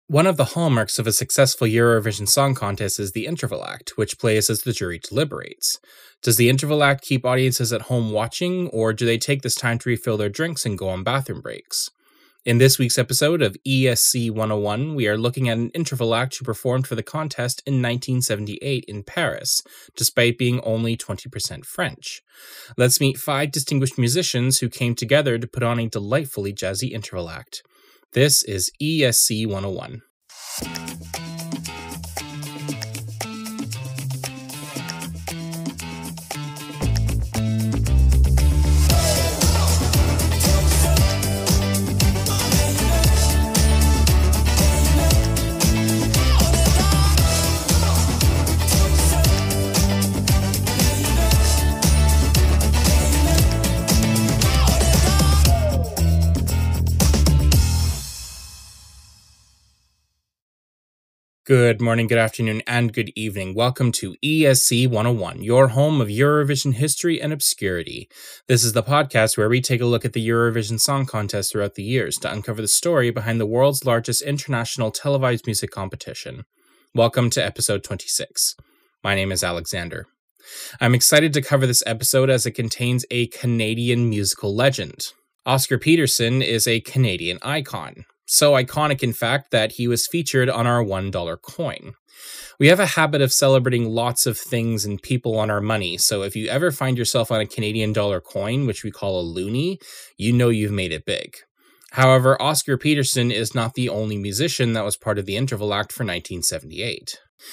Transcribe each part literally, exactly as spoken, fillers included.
One of the hallmarks of a successful Eurovision Song Contest is the interval act, which plays as the jury deliberates. Does the interval act keep audiences at home watching, or do they take this time to refill their drinks and go on bathroom breaks? In this week's episode of E S C one oh one, we are looking at an interval act who performed for the contest in nineteen seventy-eight in Paris, despite being only twenty percent French. Let's meet five distinguished musicians who came together to put on a delightfully jazzy interval act. This is E S C one oh one. Good morning, good afternoon, and good evening. Welcome to E S C one oh one, your home of Eurovision history and obscurity. This is the podcast where we take a look at the Eurovision Song Contest throughout the years to uncover the story behind the world's largest international televised music competition. Welcome to episode twenty-six. My name is Alexander. I'm excited to cover this episode as it contains a Canadian musical legend. Oscar Peterson is a Canadian icon. So iconic, in fact, that he was featured on our one dollar coin. We have a habit of celebrating lots of things and people on our money, so if you ever find yourself on a Canadian dollar coin, which we call a loonie, you know you've made it big. However, Oscar Peterson is not the only musician that was part of the interval act for nineteen seventy-eight.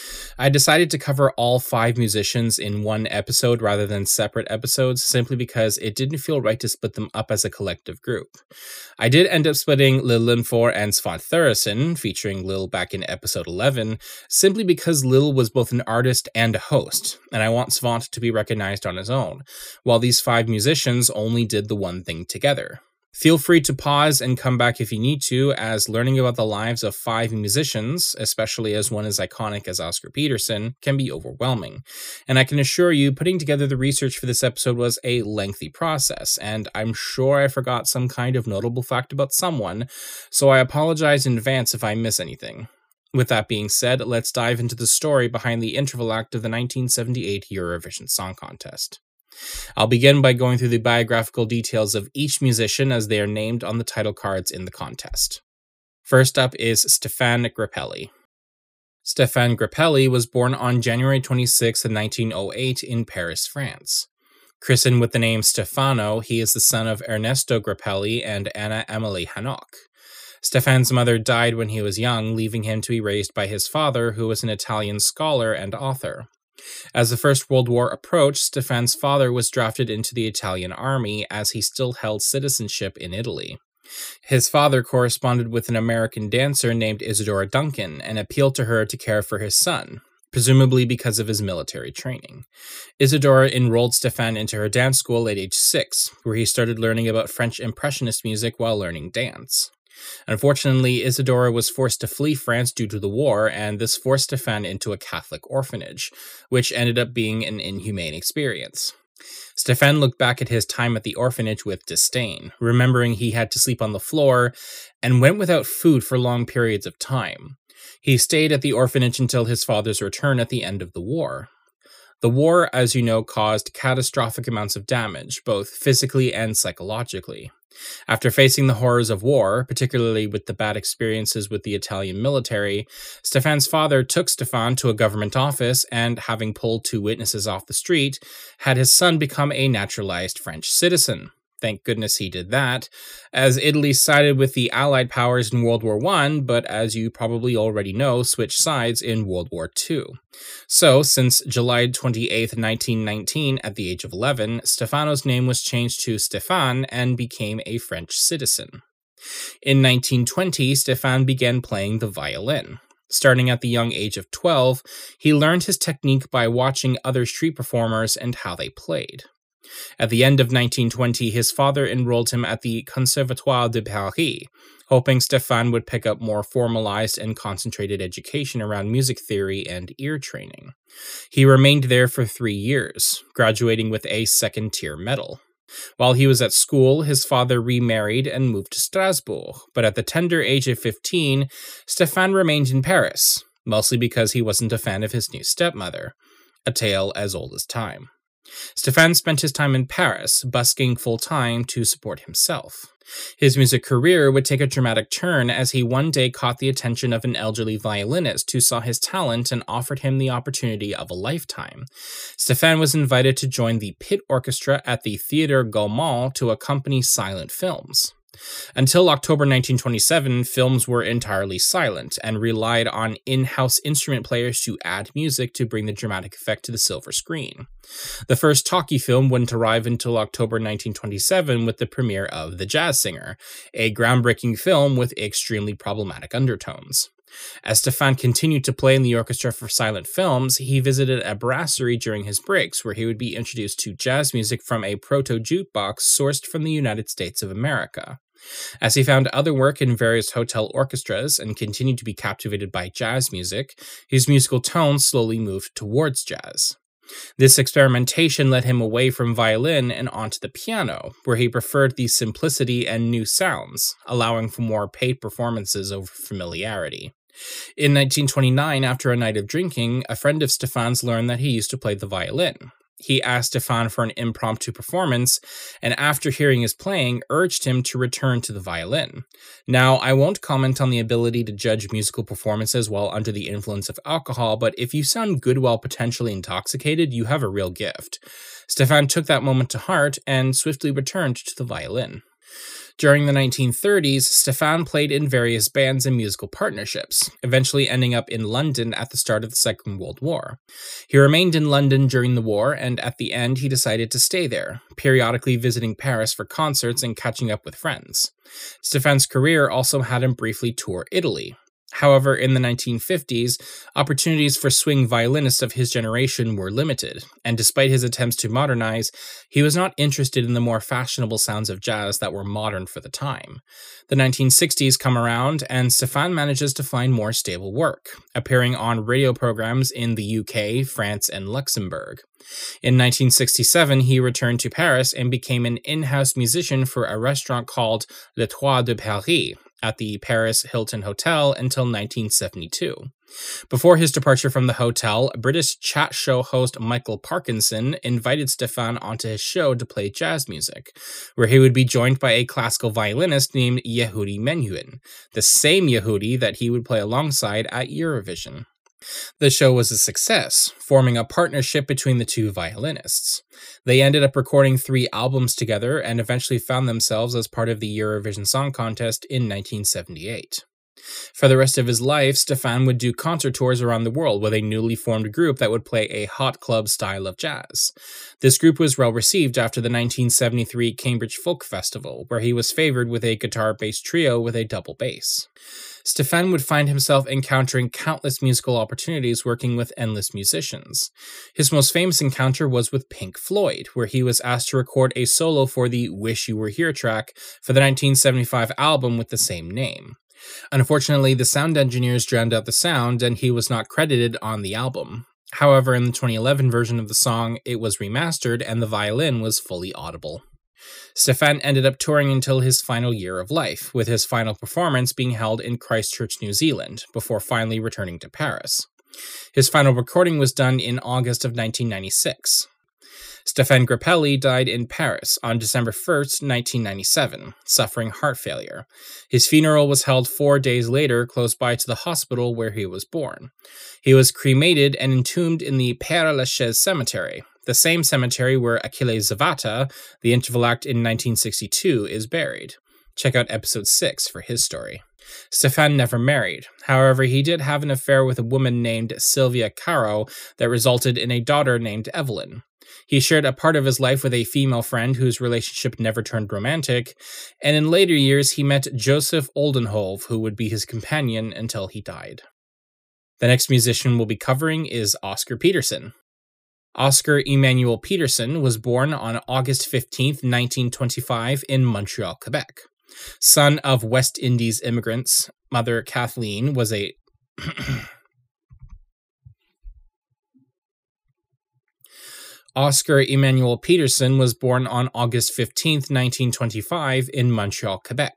I decided to cover all five musicians in one episode rather than separate episodes simply because it didn't feel right to split them up as a collective group. I did end up splitting Lil Linford and Svante Thuresson, featuring Lil back in episode eleven, simply because Lil was both an artist and a host, and I want Svante to be recognized on his own, while these five musicians only did the one thing together. Feel free to pause and come back if you need to, as learning about the lives of five musicians, especially as one as iconic as Oscar Peterson, can be overwhelming. And I can assure you, putting together the research for this episode was a lengthy process, and I'm sure I forgot some kind of notable fact about someone, so I apologize in advance if I miss anything. With that being said, let's dive into the story behind the interval act of the nineteen seventy-eight Eurovision Song Contest. I'll begin by going through the biographical details of each musician as they are named on the title cards in the contest. First up is Stéphane Grappelli. Stéphane Grappelli was born on January twenty-sixth, nineteen oh eight in Paris, France. Christened with the name Stefano, he is the son of Ernesto Grappelli and Anna Amélie Hanoch. Stéphane's mother died when he was young, leaving him to be raised by his father, who was an Italian scholar and author. As the First World War approached, Stéphane's father was drafted into the Italian army as he still held citizenship in Italy. His father corresponded with an American dancer named Isadora Duncan and appealed to her to care for his son, presumably because of his military training. Isadora enrolled Stéphane into her dance school at age six, where he started learning about French Impressionist music while learning dance. Unfortunately, Isadora was forced to flee France due to the war, and this forced Stéphane into a Catholic orphanage, which ended up being an inhumane experience. Stéphane looked back at his time at the orphanage with disdain, remembering he had to sleep on the floor, and went without food for long periods of time. He stayed at the orphanage until his father's return at the end of the war. The war, as you know, caused catastrophic amounts of damage, both physically and psychologically. After facing the horrors of war, particularly with the bad experiences with the Italian military, Stéphane's father took Stéphane to a government office and, having pulled two witnesses off the street, had his son become a naturalized French citizen. Thank goodness he did that, as Italy sided with the Allied powers in World War One, but as you probably already know, switched sides in World War Two. So, since July twenty-eighth, nineteen nineteen, at the age of eleven, Stefano's name was changed to Stéphane and became a French citizen. In nineteen twenty, Stéphane began playing the violin. Starting at the young age of twelve, he learned his technique by watching other street performers and how they played. At the end of nineteen twenty, his father enrolled him at the Conservatoire de Paris, hoping Stéphane would pick up more formalized and concentrated education around music theory and ear training. He remained there for three years, graduating with a second-tier medal. While he was at school, his father remarried and moved to Strasbourg, but at the tender age of fifteen, Stéphane remained in Paris, mostly because he wasn't a fan of his new stepmother, a tale as old as time. Stéphane spent his time in Paris, busking full-time to support himself. His music career would take a dramatic turn as he one day caught the attention of an elderly violinist who saw his talent and offered him the opportunity of a lifetime. Stéphane was invited to join the pit orchestra at the Théâtre Gaumont to accompany silent films. Until October nineteen twenty-seven, films were entirely silent and relied on in-house instrument players to add music to bring the dramatic effect to the silver screen. The first talkie film wouldn't arrive until October nineteen twenty-seven with the premiere of The Jazz Singer, a groundbreaking film with extremely problematic undertones. As Stéphane continued to play in the orchestra for silent films, he visited a brasserie during his breaks where he would be introduced to jazz music from a proto-jukebox sourced from the United States of America. As he found other work in various hotel orchestras and continued to be captivated by jazz music, his musical tone slowly moved towards jazz. This experimentation led him away from violin and onto the piano, where he preferred the simplicity and new sounds, allowing for more paid performances over familiarity. In nineteen twenty-nine, after a night of drinking, a friend of Stéphane's learned that he used to play the violin. He asked Stéphane for an impromptu performance, and after hearing his playing, urged him to return to the violin. Now, I won't comment on the ability to judge musical performances while under the influence of alcohol, but if you sound good while potentially intoxicated, you have a real gift. Stéphane took that moment to heart and swiftly returned to the violin. During the nineteen thirties, Stéphane played in various bands and musical partnerships, eventually ending up in London at the start of the Second World War. He remained in London during the war, and at the end he decided to stay there, periodically visiting Paris for concerts and catching up with friends. Stéphane's career also had him briefly tour Italy. However, in the nineteen fifties, opportunities for swing violinists of his generation were limited, and despite his attempts to modernize, he was not interested in the more fashionable sounds of jazz that were modern for the time. The nineteen sixties come around, and Stéphane manages to find more stable work, appearing on radio programs in the U K, France, and Luxembourg. In nineteen sixty-seven, he returned to Paris and became an in-house musician for a restaurant called Le Trois de Paris, at the Paris Hilton Hotel until nineteen seventy-two. Before his departure from the hotel, British chat show host Michael Parkinson invited Stéphane onto his show to play jazz music, where he would be joined by a classical violinist named Yehudi Menuhin, the same Yehudi that he would play alongside at Eurovision. The show was a success, forming a partnership between the two violinists. They ended up recording three albums together and eventually found themselves as part of the Eurovision Song Contest in nineteen seventy-eight. For the rest of his life, Stéphane would do concert tours around the world with a newly formed group that would play a hot club style of jazz. This group was well received after the nineteen seventy-three Cambridge Folk Festival, where he was favored with a guitar-based trio with a double bass. Stéphane would find himself encountering countless musical opportunities working with endless musicians. His most famous encounter was with Pink Floyd, where he was asked to record a solo for the Wish You Were Here track for the nineteen seventy-five album with the same name. Unfortunately, the sound engineers drowned out the sound, and he was not credited on the album. However, in the twenty eleven version of the song, it was remastered and the violin was fully audible. Stéphane ended up touring until his final year of life, with his final performance being held in Christchurch, New Zealand, before finally returning to Paris. His final recording was done in August of nineteen ninety-six. Stéphane Grappelli died in Paris on December first, nineteen ninety-seven, suffering heart failure. His funeral was held four days later close by to the hospital where he was born. He was cremated and entombed in the Père Lachaise cemetery, the same cemetery where Achille Zavata, the interval act in nineteen sixty-two, is buried. Check out episode six for his story. Stéphane never married. However, he did have an affair with a woman named Sylvia Caro that resulted in a daughter named Evelyn. He shared a part of his life with a female friend whose relationship never turned romantic, and in later years he met Joseph Oldenhove, who would be his companion until he died. The next musician we'll be covering is Oscar Peterson. Oscar Emmanuel Peterson was born on August fifteenth, nineteen twenty-five in Montreal, Quebec. Son of West Indies immigrants, mother Kathleen was a Oscar Emmanuel Peterson was born on August fifteenth, nineteen twenty-five in Montreal, Quebec.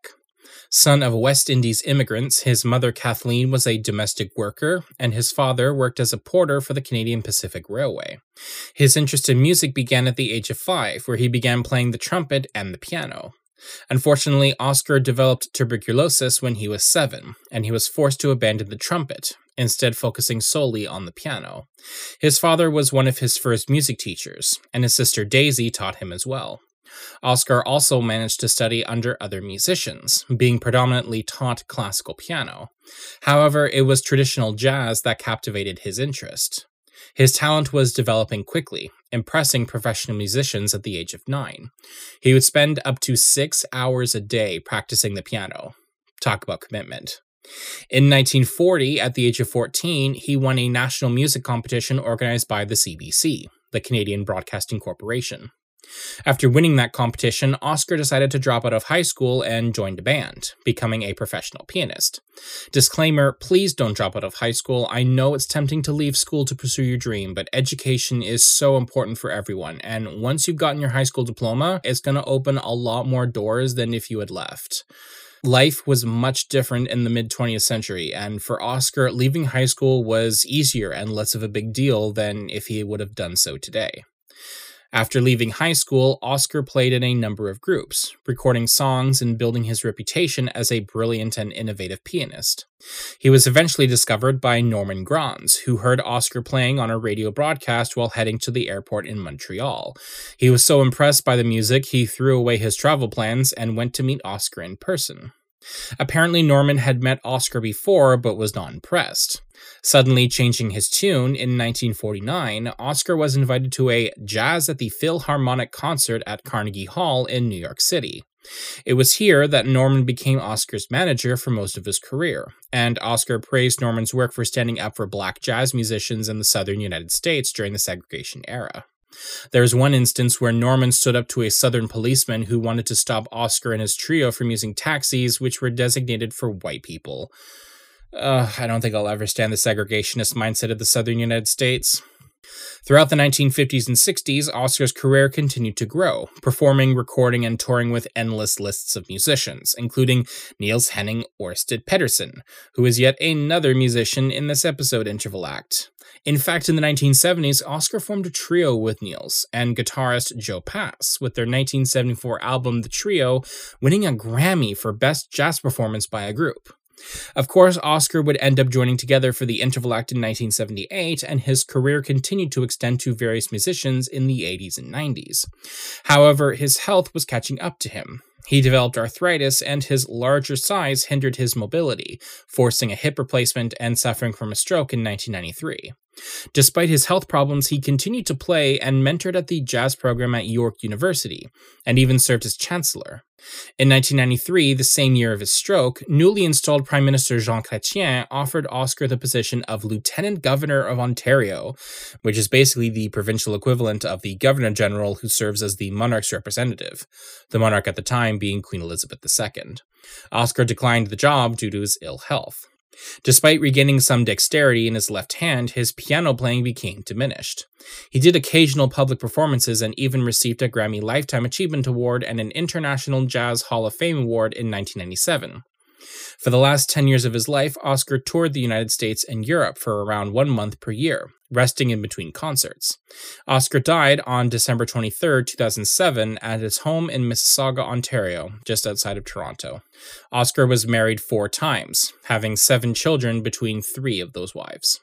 Son of West Indies immigrants, his mother Kathleen was a domestic worker, and his father worked as a porter for the Canadian Pacific Railway. His interest in music began at the age of five, where he began playing the trumpet and the piano. Unfortunately, Oscar developed tuberculosis when he was seven, and he was forced to abandon the trumpet, instead focusing solely on the piano. His father was one of his first music teachers, and his sister Daisy taught him as well. Oscar also managed to study under other musicians, being predominantly taught classical piano. However, it was traditional jazz that captivated his interest. His talent was developing quickly, impressing professional musicians at the age of nine. He would spend up to six hours a day practicing the piano. Talk about commitment. In nineteen forty, at the age of fourteen, he won a national music competition organized by the C B C, the Canadian Broadcasting Corporation. After winning that competition, Oscar decided to drop out of high school and joined a band, becoming a professional pianist. Disclaimer, please don't drop out of high school. I know it's tempting to leave school to pursue your dream, but education is so important for everyone, and once you've gotten your high school diploma, it's going to open a lot more doors than if you had left. Life was much different in the mid-twentieth century, and for Oscar, leaving high school was easier and less of a big deal than if he would have done so today. After leaving high school, Oscar played in a number of groups, recording songs and building his reputation as a brilliant and innovative pianist. He was eventually discovered by Norman Granz, who heard Oscar playing on a radio broadcast while heading to the airport in Montreal. He was so impressed by the music, he threw away his travel plans and went to meet Oscar in person. Apparently, Norman had met Oscar before, but was not impressed. Suddenly changing his tune, in nineteen forty-nine, Oscar was invited to a Jazz at the Philharmonic concert at Carnegie Hall in New York City. It was here that Norman became Oscar's manager for most of his career, and Oscar praised Norman's work for standing up for black jazz musicians in the southern United States during the segregation era. There is one instance where Norman stood up to a southern policeman who wanted to stop Oscar and his trio from using taxis which were designated for white people. Uh, I don't think I'll ever stand the segregationist mindset of the southern United States. Throughout the nineteen fifties and sixties, Oscar's career continued to grow, performing, recording, and touring with endless lists of musicians, including Niels Henning Ørsted Pedersen, who is yet another musician in this episode Interval Act. In fact, in the nineteen seventies, Oscar formed a trio with Niels and guitarist Joe Pass, with their nineteen seventy-four album The Trio winning a Grammy for Best Jazz Performance by a Group. Of course, Oscar would end up joining together for the Interval Act in nineteen seventy-eight, and his career continued to extend to various musicians in the eighties and nineties. However, his health was catching up to him. He developed arthritis, and his larger size hindered his mobility, forcing a hip replacement and suffering from a stroke in nineteen ninety-three. Despite his health problems, he continued to play and mentored at the jazz program at York University, and even served as chancellor. In nineteen ninety-three, the same year of his stroke, newly installed Prime Minister Jean Chrétien offered Oscar the position of Lieutenant Governor of Ontario, which is basically the provincial equivalent of the Governor-General who serves as the monarch's representative, the monarch at the time being Queen Elizabeth the Second. Oscar declined the job due to his ill health. Despite regaining some dexterity in his left hand, his piano playing became diminished. He did occasional public performances and even received a Grammy Lifetime Achievement Award and an International Jazz Hall of Fame Award in nineteen ninety-seven. For the last ten years of his life, Oscar toured the United States and Europe for around one month per year, resting in between concerts. Oscar died on December twenty-third, two thousand seven, at his home in Mississauga, Ontario, just outside of Toronto. Oscar was married four times, having seven children between three of those wives.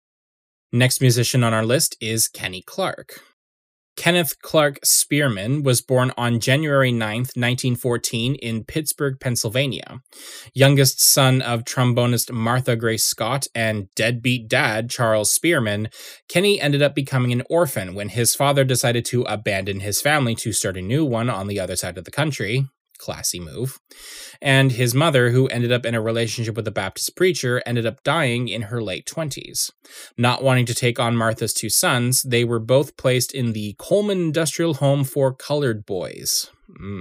Next musician on our list is Kenny Clarke. Kenneth Clark Spearman was born on January ninth, nineteen fourteen in Pittsburgh, Pennsylvania. Youngest son of trombonist Martha Grace Scott and deadbeat dad Charles Spearman, Kenny ended up becoming an orphan when his father decided to abandon his family to start a new one on the other side of the country. Classy move. And his mother, who ended up in a relationship with a Baptist preacher, ended up dying in her late twenties. Not wanting to take on Martha's two sons, they were both placed in the Coleman Industrial Home for Colored Boys. Mm.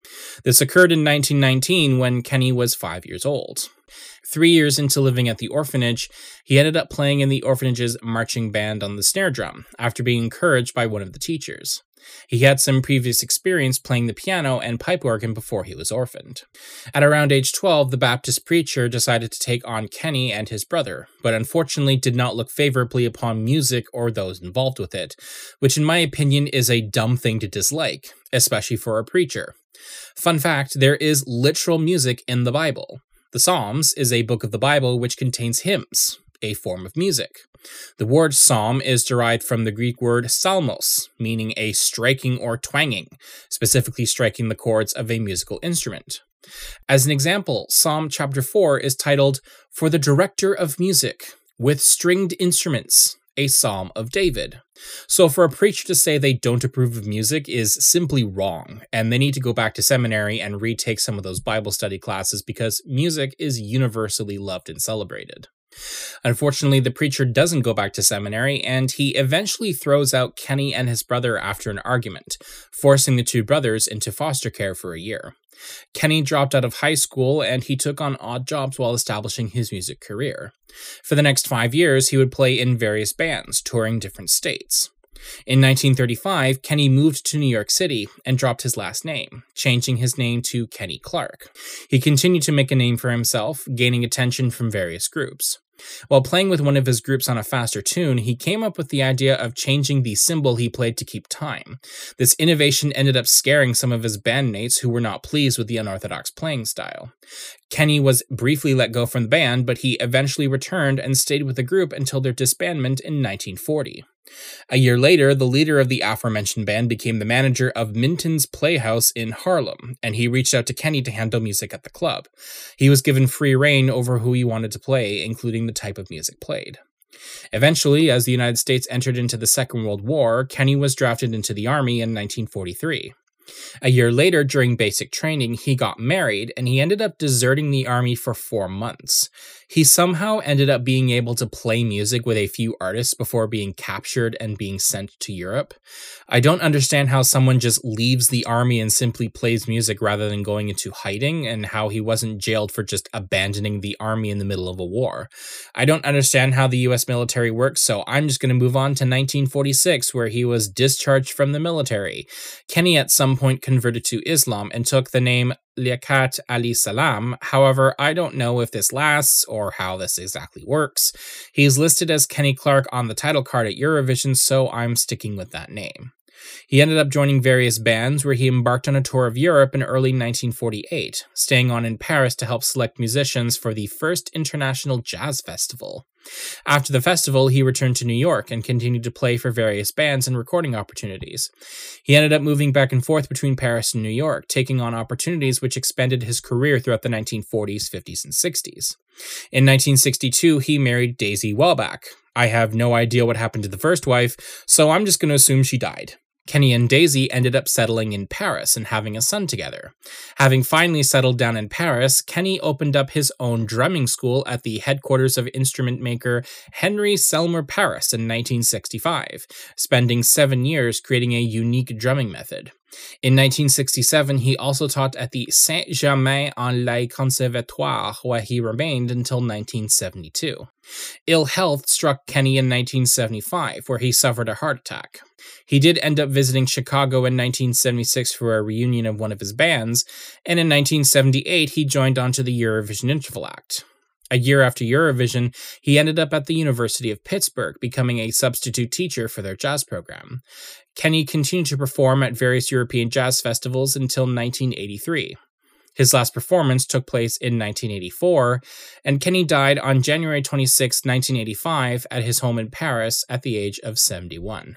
This occurred in nineteen nineteen when Kenny was five years old. Three years into living at the orphanage, he ended up playing in the orphanage's marching band on the snare drum, after being encouraged by one of the teachers. He had some previous experience playing the piano and pipe organ before he was orphaned. At around age twelve, the Baptist preacher decided to take on Kenny and his brother, but unfortunately did not look favorably upon music or those involved with it, which in my opinion is a dumb thing to dislike, especially for a preacher. Fun fact, there is literal music in the Bible. The Psalms is a book of the Bible which contains hymns, a form of music. The word psalm is derived from the Greek word psalmos, meaning a striking or twanging, specifically striking the chords of a musical instrument. As an example, Psalm chapter four is titled, "For the Director of Music, with Stringed Instruments, a Psalm of David." So for a preacher to say they don't approve of music is simply wrong, and they need to go back to seminary and retake some of those Bible study classes because music is universally loved and celebrated. Unfortunately, the preacher doesn't go back to seminary, and he eventually throws out Kenny and his brother after an argument, forcing the two brothers into foster care for a year. Kenny dropped out of high school, and he took on odd jobs while establishing his music career. For the next five years, he would play in various bands, touring different states. In nineteen thirty-five, Kenny moved to New York City and dropped his last name, changing his name to Kenny Clark. He continued to make a name for himself, gaining attention from various groups. While playing with one of his groups on a faster tune, he came up with the idea of changing the cymbal he played to keep time. This innovation ended up scaring some of his bandmates who were not pleased with the unorthodox playing style. Kenny was briefly let go from the band, but he eventually returned and stayed with the group until their disbandment in nineteen forty. A year later, the leader of the aforementioned band became the manager of Minton's Playhouse in Harlem, and he reached out to Kenny to handle music at the club. He was given free rein over who he wanted to play, including the type of music played. Eventually, as the United States entered into the Second World War, Kenny was drafted into the Army in nineteen forty-three. A year later, during basic training, he got married, and he ended up deserting the army for four months. He somehow ended up being able to play music with a few artists before being captured and being sent to Europe. I don't understand how someone just leaves the army and simply plays music rather than going into hiding, and how he wasn't jailed for just abandoning the army in the middle of a war. I don't understand how the U S military works, so I'm just going to move on to nineteen forty-six, where he was discharged from the military. Kenny at some point converted to Islam and took the name Liaquat Ali Salam. However, I don't know if this lasts or how this exactly works. He's listed as Kenny Clark on the title card at Eurovision, so I'm sticking with that name. He ended up joining various bands where he embarked on a tour of Europe in early nineteen forty-eight, staying on in Paris to help select musicians for the first International Jazz Festival. After the festival, he returned to New York and continued to play for various bands and recording opportunities. He ended up moving back and forth between Paris and New York, taking on opportunities which expanded his career throughout the nineteen forties, fifties, and sixties. In nineteen sixty-two, he married Daisy Welbeck. I have no idea what happened to the first wife, so I'm just going to assume she died. Kenny and Daisy ended up settling in Paris and having a son together. Having finally settled down in Paris, Kenny opened up his own drumming school at the headquarters of instrument maker Henry Selmer Paris in nineteen sixty-five, spending seven years creating a unique drumming method. In nineteen sixty-seven, he also taught at the Saint-Germain-en-Laye Conservatoire, where he remained until nineteen seventy-two. Ill health struck Kenny in nineteen seventy-five, where he suffered a heart attack. He did end up visiting Chicago in nineteen seventy-six for a reunion of one of his bands, and in nineteen seventy-eight he joined onto the Eurovision Interval Act. A year after Eurovision, he ended up at the University of Pittsburgh, becoming a substitute teacher for their jazz program. Kenny continued to perform at various European jazz festivals until nineteen eighty-three. His last performance took place in nineteen eighty-four, and Kenny died on January twenty-sixth, nineteen eighty-five, at his home in Paris at the age of seventy-one.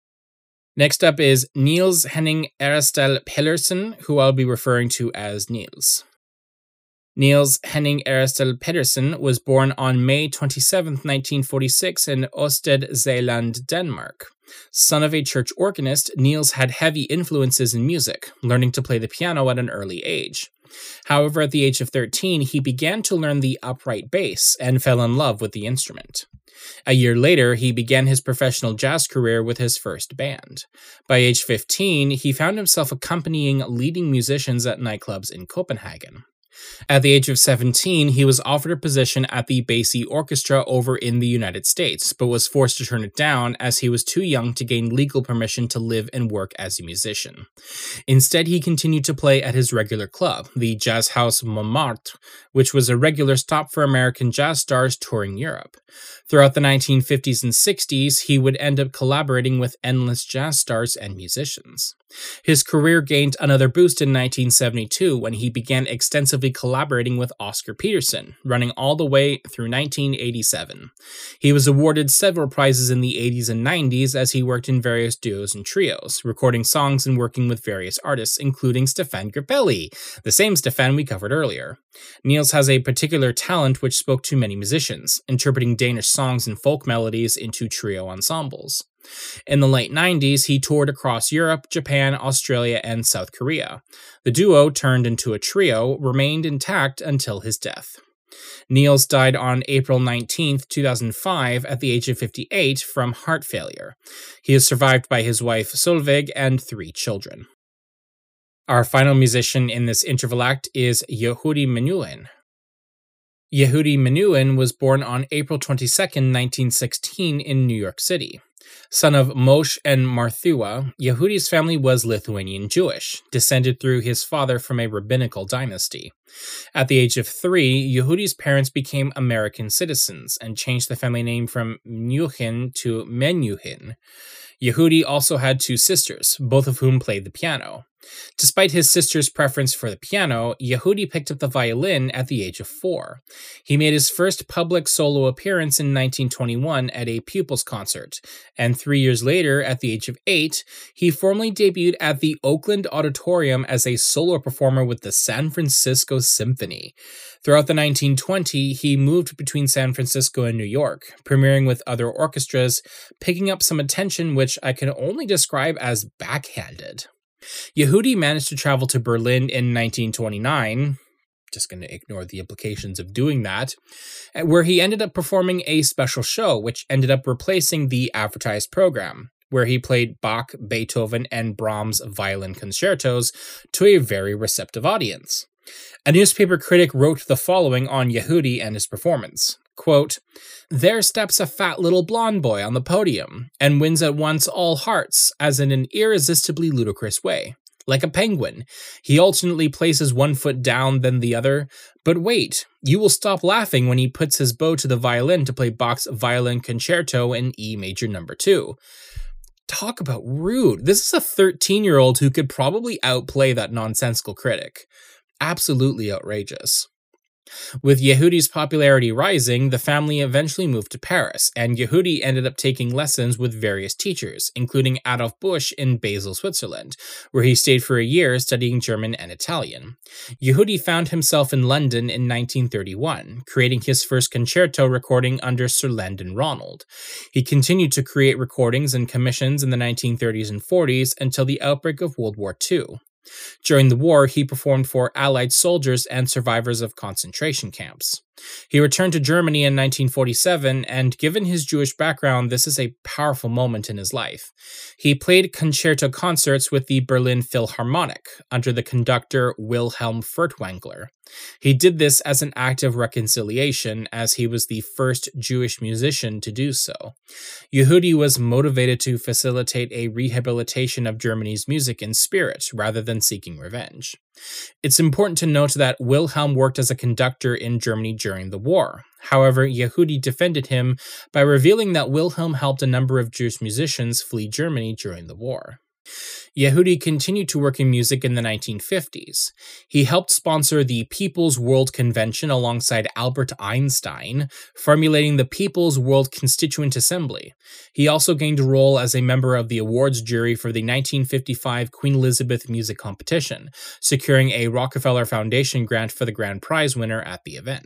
Next up is Niels Henning Erestel Pedersen, who I'll be referring to as Niels. Niels Henning Erestel Pedersen was born on May twenty-seventh, nineteen forty-six in Osted, Zeeland, Denmark. Son of a church organist, Niels had heavy influences in music, learning to play the piano at an early age. However, at the age of thirteen, he began to learn the upright bass and fell in love with the instrument. A year later, he began his professional jazz career with his first band. By age fifteen, he found himself accompanying leading musicians at nightclubs in Copenhagen. At the age of seventeen, he was offered a position at the Basie Orchestra over in the United States, but was forced to turn it down as he was too young to gain legal permission to live and work as a musician. Instead, he continued to play at his regular club, the Jazz House Montmartre, which was a regular stop for American jazz stars touring Europe. Throughout the nineteen fifties and sixties, he would end up collaborating with endless jazz stars and musicians. His career gained another boost in nineteen seventy-two when he began extensively collaborating with Oscar Peterson, running all the way through nineteen eighty-seven. He was awarded several prizes in the eighties and nineties as he worked in various duos and trios, recording songs and working with various artists, including Stéphane Grappelli, the same Stéphane we covered earlier. Niels has a particular talent which spoke to many musicians, interpreting Danish songs and folk melodies into trio ensembles. In the late nineties, he toured across Europe, Japan, Australia, and South Korea. The duo, turned into a trio, remained intact until his death. Niels died on April nineteenth, two thousand five, at the age of fifty-eight from heart failure. He is survived by his wife Solveig and three children. Our final musician in this interval act is Yehudi Menuhin. Yehudi Menuhin was born on April twenty-second, nineteen sixteen in New York City. Son of Moshe and Marthua, Yehudi's family was Lithuanian Jewish, descended through his father from a rabbinical dynasty. At the age of three, Yehudi's parents became American citizens and changed the family name from Menuhin to Menuhin. Yehudi also had two sisters, both of whom played the piano. Despite his sister's preference for the piano, Yehudi picked up the violin at the age of four. He made his first public solo appearance in nineteen twenty-one at a pupils' concert, and three years later, at the age of eight, he formally debuted at the Oakland Auditorium as a solo performer with the San Francisco Symphony. Throughout the nineteen twenties, he moved between San Francisco and New York, premiering with other orchestras, picking up some attention which I can only describe as backhanded. Yehudi managed to travel to Berlin in nineteen twenty-nine, just going to ignore the implications of doing that, where he ended up performing a special show which ended up replacing the advertised program, where he played Bach, Beethoven, and Brahms violin concertos to a very receptive audience. A newspaper critic wrote the following on Yehudi and his performance. Quote, "There steps a fat little blonde boy on the podium and wins at once all hearts, as in an irresistibly ludicrous way. Like a penguin, he alternately places one foot down then the other, but wait, you will stop laughing when he puts his bow to the violin to play Bach's Violin Concerto in E major number two. Talk about rude. This is a thirteen-year-old who could probably outplay that nonsensical critic. Absolutely outrageous." With Yehudi's popularity rising, the family eventually moved to Paris, and Yehudi ended up taking lessons with various teachers, including Adolf Busch in Basel, Switzerland, where he stayed for a year studying German and Italian. Yehudi found himself in London in nineteen thirty-one, creating his first concerto recording under Sir Landon Ronald. He continued to create recordings and commissions in the nineteen thirties and forties until the outbreak of World War Two. During the war, he performed for Allied soldiers and survivors of concentration camps. He returned to Germany in nineteen forty-seven, and given his Jewish background, this is a powerful moment in his life. He played concerto concerts with the Berlin Philharmonic under the conductor Wilhelm Furtwängler. He did this as an act of reconciliation, as he was the first Jewish musician to do so. Yehudi was motivated to facilitate a rehabilitation of Germany's music and spirit, rather than seeking revenge. It's important to note that Wilhelm worked as a conductor in Germany during the war. However, Yehudi defended him by revealing that Wilhelm helped a number of Jewish musicians flee Germany during the war. Yehudi continued to work in music in the nineteen fifties. He helped sponsor the People's World Convention alongside Albert Einstein, formulating the People's World Constituent Assembly. He also gained a role as a member of the awards jury for the nineteen fifty-five Queen Elizabeth Music Competition, securing a Rockefeller Foundation grant for the grand prize winner at the event.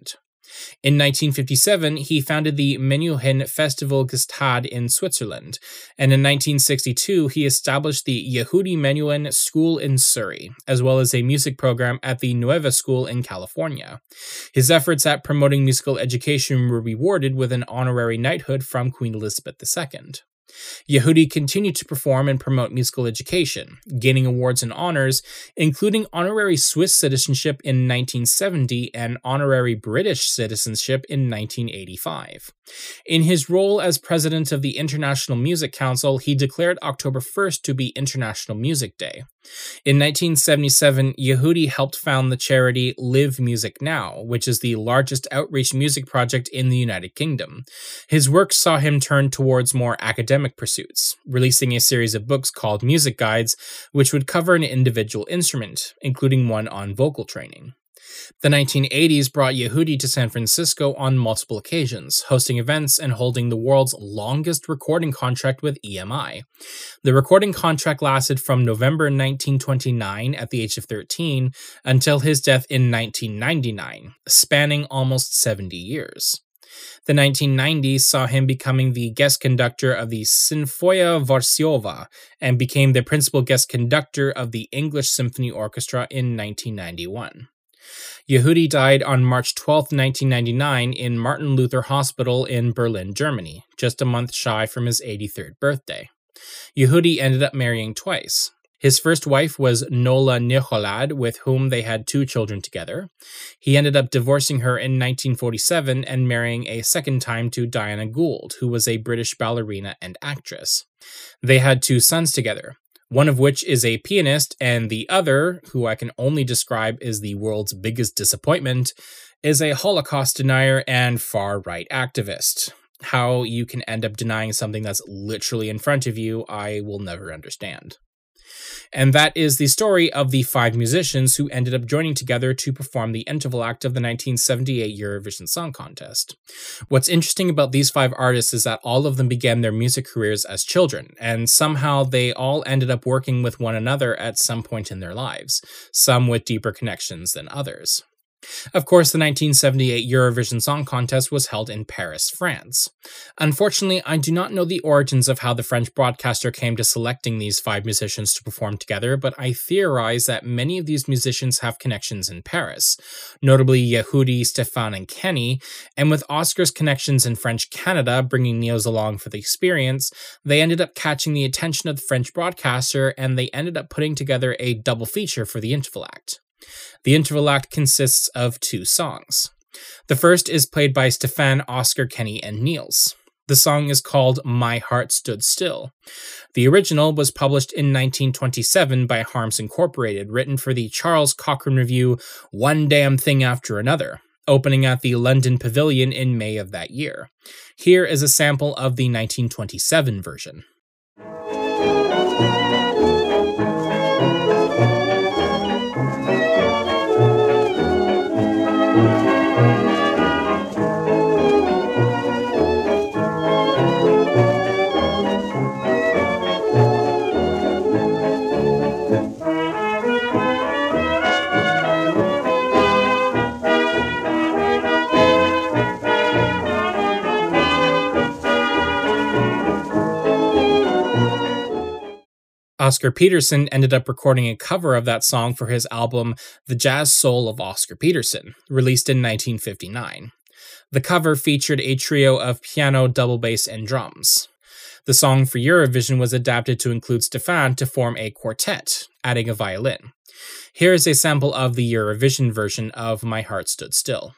In nineteen fifty-seven, he founded the Menuhin Festival Gestad in Switzerland, and in nineteen sixty-two, he established the Yehudi Menuhin School in Surrey, as well as a music program at the Nueva School in California. His efforts at promoting musical education were rewarded with an honorary knighthood from Queen Elizabeth the Second. Yehudi continued to perform and promote musical education, gaining awards and honors, including honorary Swiss citizenship in nineteen seventy and honorary British citizenship in nineteen eighty-five. In his role as president of the International Music Council, he declared October first to be International Music Day. In nineteen seventy-seven, Yehudi helped found the charity Live Music Now, which is the largest outreach music project in the United Kingdom. His work saw him turn towards more academic pursuits, releasing a series of books called Music Guides, which would cover an individual instrument, including one on vocal training. The nineteen eighties brought Yehudi to San Francisco on multiple occasions, hosting events and holding the world's longest recording contract with E M I. The recording contract lasted from November nineteen twenty-nine at the age of thirteen until his death in nineteen ninety-nine, spanning almost seventy years. The nineteen nineties saw him becoming the guest conductor of the Sinfonia Warsiowa and became the principal guest conductor of the English Symphony Orchestra in nineteen ninety-one. Yehudi died on March twelfth, nineteen ninety-nine in Martin Luther Hospital in Berlin, Germany, just a month shy from his eighty-third birthday. Yehudi ended up marrying twice. His first wife was Nola Nicholad, with whom they had two children together. He ended up divorcing her in nineteen forty-seven and marrying a second time to Diana Gould, who was a British ballerina and actress. They had two sons together, one of which is a pianist, and the other, who I can only describe as the world's biggest disappointment, is a Holocaust denier and far-right activist. How you can end up denying something that's literally in front of you, I will never understand. And that is the story of the five musicians who ended up joining together to perform the interval act of the nineteen seventy-eight Eurovision Song Contest. What's interesting about these five artists is that all of them began their music careers as children, and somehow they all ended up working with one another at some point in their lives, some with deeper connections than others. Of course, the nineteen seventy-eight Eurovision Song Contest was held in Paris, France. Unfortunately, I do not know the origins of how the French broadcaster came to selecting these five musicians to perform together, but I theorize that many of these musicians have connections in Paris, notably Yehudi, Stéphane, and Kenny, and with Oscar's connections in French Canada bringing Niels along for the experience, they ended up catching the attention of the French broadcaster, and they ended up putting together a double feature for the interval act. The interval act consists of two songs. The first is played by Stéphane, Oscar, Kenny, and Niels. The song is called My Heart Stood Still. The original was published in nineteen twenty-seven by Harms Incorporated, written for the Charles Cochrane review One Damn Thing After Another, opening at the London Pavilion in May of that year. Here is a sample of the nineteen twenty-seven version. Oscar Peterson ended up recording a cover of that song for his album The Jazz Soul of Oscar Peterson, released in nineteen fifty-nine. The cover featured a trio of piano, double bass, and drums. The song for Eurovision was adapted to include Stéphane to form a quartet, adding a violin. Here is a sample of the Eurovision version of My Heart Stood Still.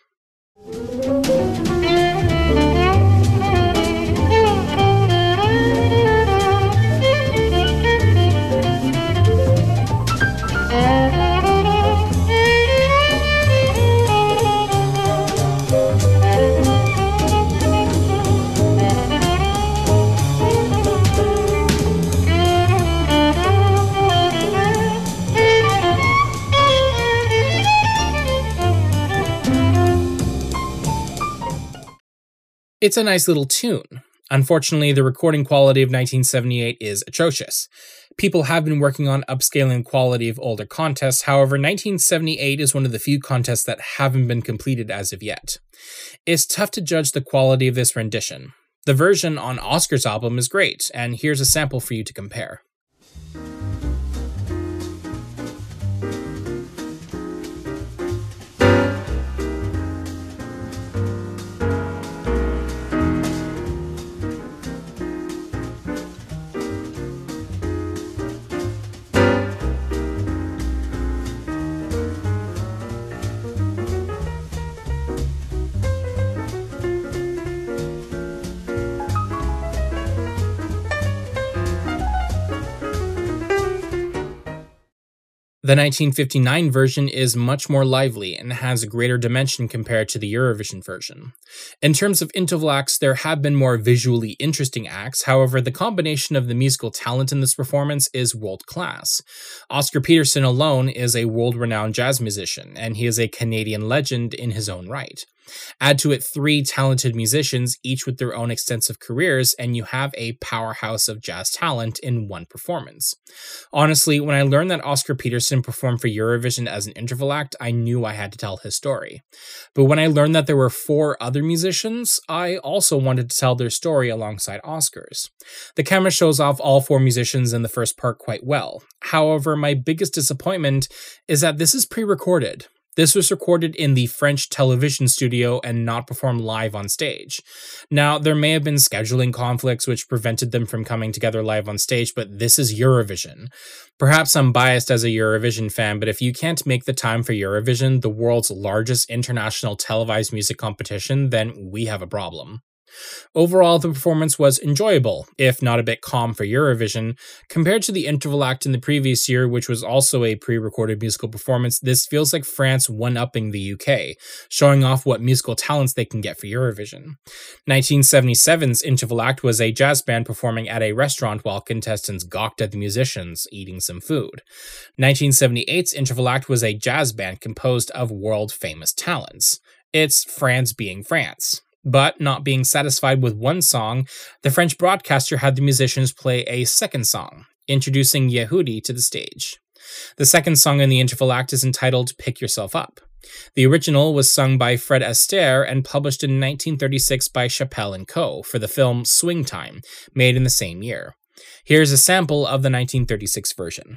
It's a nice little tune. Unfortunately, the recording quality of nineteen seventy-eight is atrocious. People have been working on upscaling the quality of older contests, however, nineteen seventy-eight is one of the few contests that haven't been completed as of yet. It's tough to judge the quality of this rendition. The version on Oscar's album is great, and here's a sample for you to compare. The nineteen fifty-nine version is much more lively and has a greater dimension compared to the Eurovision version. In terms of interval acts, there have been more visually interesting acts, however, the combination of the musical talent in this performance is world-class. Oscar Peterson alone is a world-renowned jazz musician, and he is a Canadian legend in his own right. Add to it three talented musicians, each with their own extensive careers, and you have a powerhouse of jazz talent in one performance. Honestly, when I learned that Oscar Peterson performed for Eurovision as an interval act, I knew I had to tell his story. But when I learned that there were four other musicians, I also wanted to tell their story alongside Oscar's. The camera shows off all four musicians in the first part quite well. However, my biggest disappointment is that this is pre-recorded. This was recorded in the French television studio and not performed live on stage. Now, there may have been scheduling conflicts which prevented them from coming together live on stage, but this is Eurovision. Perhaps I'm biased as a Eurovision fan, but if you can't make the time for Eurovision, the world's largest international televised music competition, then we have a problem. Overall, the performance was enjoyable, if not a bit calm for Eurovision. Compared to the interval act in the previous year, which was also a pre-recorded musical performance, this feels like France one-upping the U K, showing off what musical talents they can get for Eurovision. nineteen seventy-seven's interval act was a jazz band performing at a restaurant while contestants gawked at the musicians eating some food. nineteen seventy-eight's interval act was a jazz band composed of world-famous talents. It's France being France. But, not being satisfied with one song, the French broadcaster had the musicians play a second song, introducing Yehudi to the stage. The second song in the interval act is entitled Pick Yourself Up. The original was sung by Fred Astaire and published in nineteen thirty-six by Chappelle and Co. for the film Swing Time, made in the same year. Here's a sample of the nineteen thirty-six version.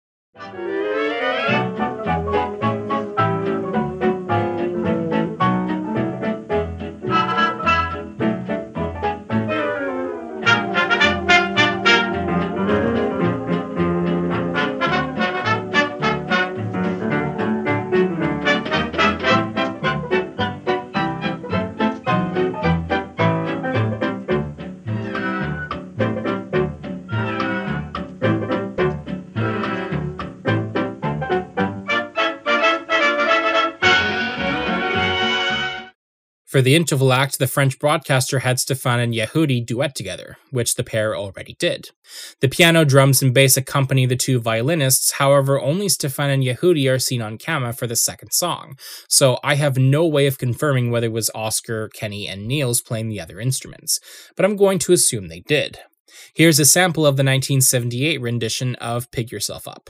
For the interval act, the French broadcaster had Stéphane and Yehudi duet together, which the pair already did. The piano, drums, and bass accompany the two violinists, however, only Stéphane and Yehudi are seen on camera for the second song, so I have no way of confirming whether it was Oscar, Kenny, and Niels playing the other instruments, but I'm going to assume they did. Here's a sample of the nineteen seventy-eight rendition of Pick Yourself Up.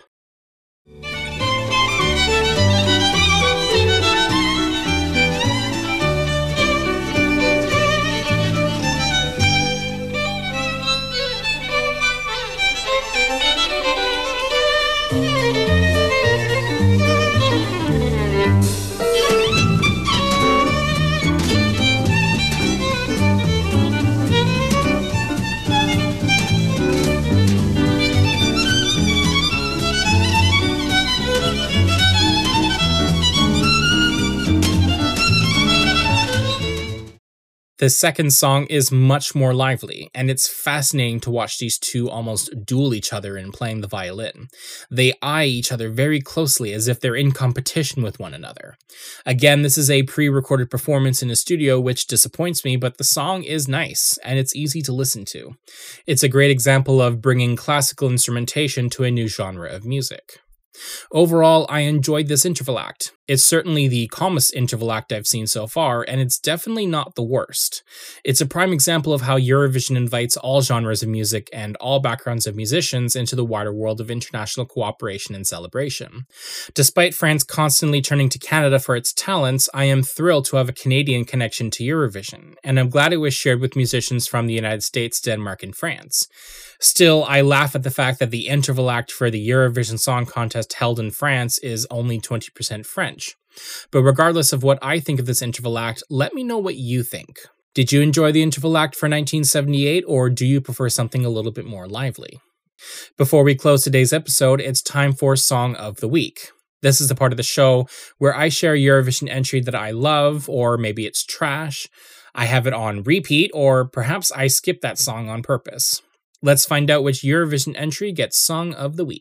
The second song is much more lively, and it's fascinating to watch these two almost duel each other in playing the violin. They eye each other very closely as if they're in competition with one another. Again, this is a pre-recorded performance in a studio, which disappoints me, but the song is nice, and it's easy to listen to. It's a great example of bringing classical instrumentation to a new genre of music. Overall, I enjoyed this interval act. It's certainly the calmest interval act I've seen so far, and it's definitely not the worst. It's a prime example of how Eurovision invites all genres of music and all backgrounds of musicians into the wider world of international cooperation and celebration. Despite France constantly turning to Canada for its talents, I am thrilled to have a Canadian connection to Eurovision, and I'm glad it was shared with musicians from the United States, Denmark, and France. Still, I laugh at the fact that the interval act for the Eurovision Song Contest held in France is only twenty percent French. But regardless of what I think of this interval act, let me know what you think. Did you enjoy the interval act for nineteen seventy-eight, or do you prefer something a little bit more lively? Before we close today's episode, it's time for Song of the Week. This is the part of the show where I share a Eurovision entry that I love, or maybe it's trash. I have it on repeat, or perhaps I skip that song on purpose. Let's find out which Eurovision entry gets Song of the Week.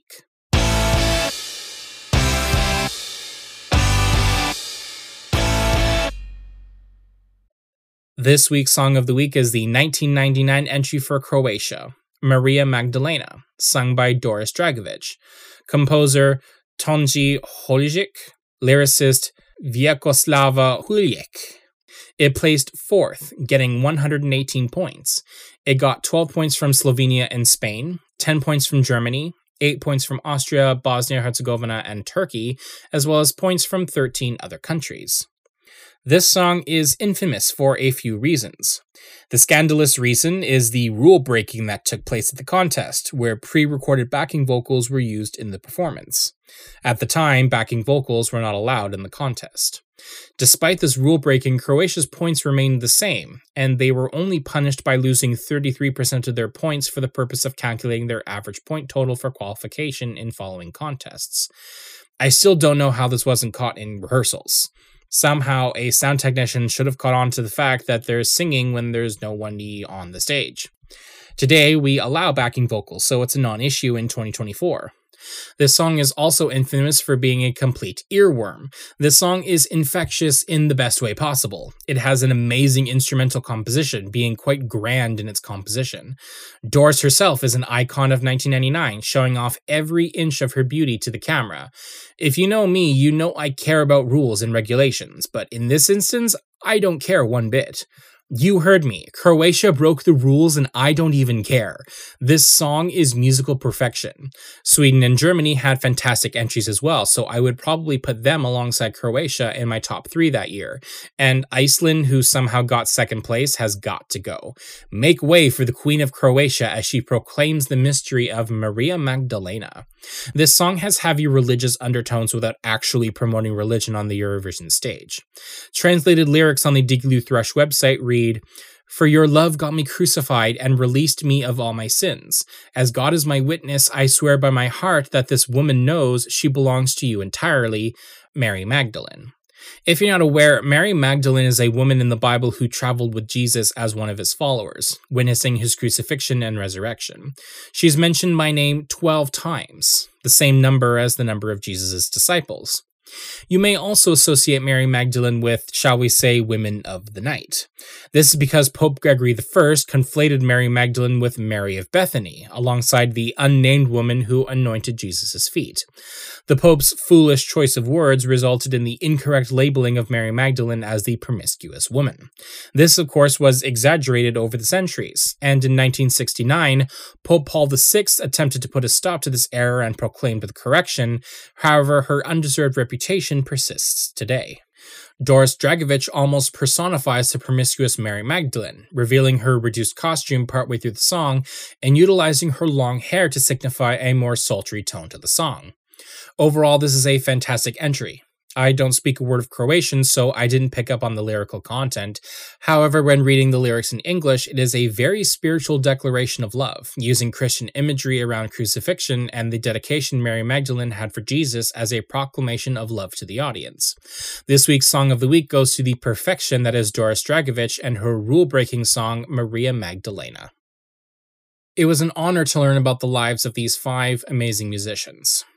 This week's Song of the Week is the nineteen ninety-nine entry for Croatia, Maria Magdalena, sung by Doris Dragovic, composer Tonji Holijic, lyricist Vyakoslava Huljek. It placed fourth, getting one hundred eighteen points. It got twelve points from Slovenia and Spain, ten points from Germany, eight points from Austria, Bosnia-Herzegovina, and Turkey, as well as points from thirteen other countries. This song is infamous for a few reasons. The scandalous reason is the rule breaking that took place at the contest, where pre-recorded backing vocals were used in the performance. At the time, backing vocals were not allowed in the contest. Despite this rule breaking, Croatia's points remained the same, and they were only punished by losing thirty-three percent of their points for the purpose of calculating their average point total for qualification in following contests. I still don't know how this wasn't caught in rehearsals. Somehow, a sound technician should have caught on to the fact that there's singing when there's no one on the stage. Today, we allow backing vocals, so it's a non-issue in twenty twenty-four. This song is also infamous for being a complete earworm. This song is infectious in the best way possible. It has an amazing instrumental composition, being quite grand in its composition. Doris herself is an icon of nineteen ninety-nine, showing off every inch of her beauty to the camera. If you know me, you know I care about rules and regulations, but in this instance, I don't care one bit. You heard me. Croatia broke the rules and I don't even care. This song is musical perfection. Sweden and Germany had fantastic entries as well, so I would probably put them alongside Croatia in my top three that year. And Iceland, who somehow got second place, has got to go. Make way for the Queen of Croatia as she proclaims the mystery of Maria Magdalena. This song has heavy religious undertones without actually promoting religion on the Eurovision stage. Translated lyrics on the Diggiloo Thrush website read, "For your love got me crucified and released me of all my sins. As God is my witness, I swear by my heart that this woman knows she belongs to you entirely, Mary Magdalene." If you're not aware, Mary Magdalene is a woman in the Bible who traveled with Jesus as one of his followers, witnessing his crucifixion and resurrection. She's mentioned by name twelve times, the same number as the number of Jesus' disciples. You may also associate Mary Magdalene with, shall we say, women of the night. This is because Pope Gregory the First conflated Mary Magdalene with Mary of Bethany, alongside the unnamed woman who anointed Jesus' feet. The Pope's foolish choice of words resulted in the incorrect labeling of Mary Magdalene as the promiscuous woman. This, of course, was exaggerated over the centuries, and in nineteen sixty-nine, Pope Paul the Sixth attempted to put a stop to this error and proclaimed the correction. However, her undeserved reputation persists today. Doris Dragovic almost personifies the promiscuous Mary Magdalene, revealing her reduced costume partway through the song and utilizing her long hair to signify a more sultry tone to the song. Overall, this is a fantastic entry. I don't speak a word of Croatian, so I didn't pick up on the lyrical content. However, when reading the lyrics in English, it is a very spiritual declaration of love, using Christian imagery around crucifixion and the dedication Mary Magdalene had for Jesus as a proclamation of love to the audience. This week's Song of the Week goes to the perfection that is Doris Dragovic and her rule-breaking song, Maria Magdalena. It was an honor to learn about the lives of these five amazing musicians.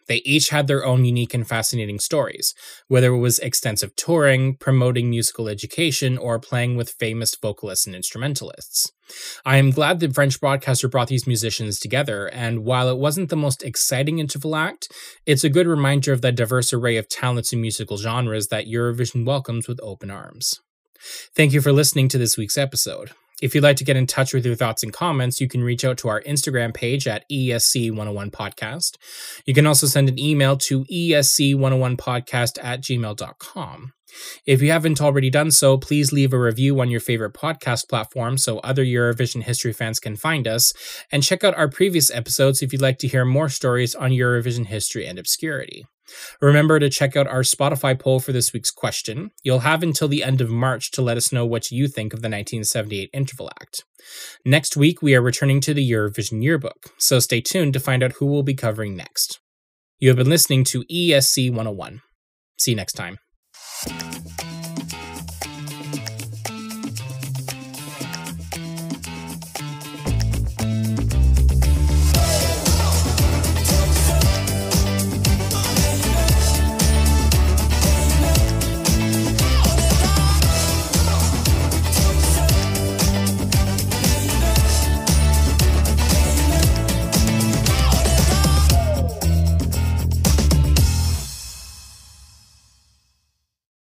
They each had their own unique and fascinating stories, whether it was extensive touring, promoting musical education, or playing with famous vocalists and instrumentalists. I am glad the French broadcaster brought these musicians together, and while it wasn't the most exciting interval act, it's a good reminder of the diverse array of talents and musical genres that Eurovision welcomes with open arms. Thank you for listening to this week's episode. If you'd like to get in touch with your thoughts and comments, you can reach out to our Instagram page at E S C one oh one podcast. You can also send an email to E S C one oh one podcast at gmail dot com. If you haven't already done so, please leave a review on your favorite podcast platform so other Eurovision history fans can find us, and check out our previous episodes if you'd like to hear more stories on Eurovision history and obscurity. Remember to check out our Spotify poll for this week's question. You'll have until the end of March to let us know what you think of the nineteen seventy-eight Interval Act. Next week, we are returning to the Eurovision Yearbook, so stay tuned to find out who we'll be covering next. You have been listening to E S C one oh one. See you next time.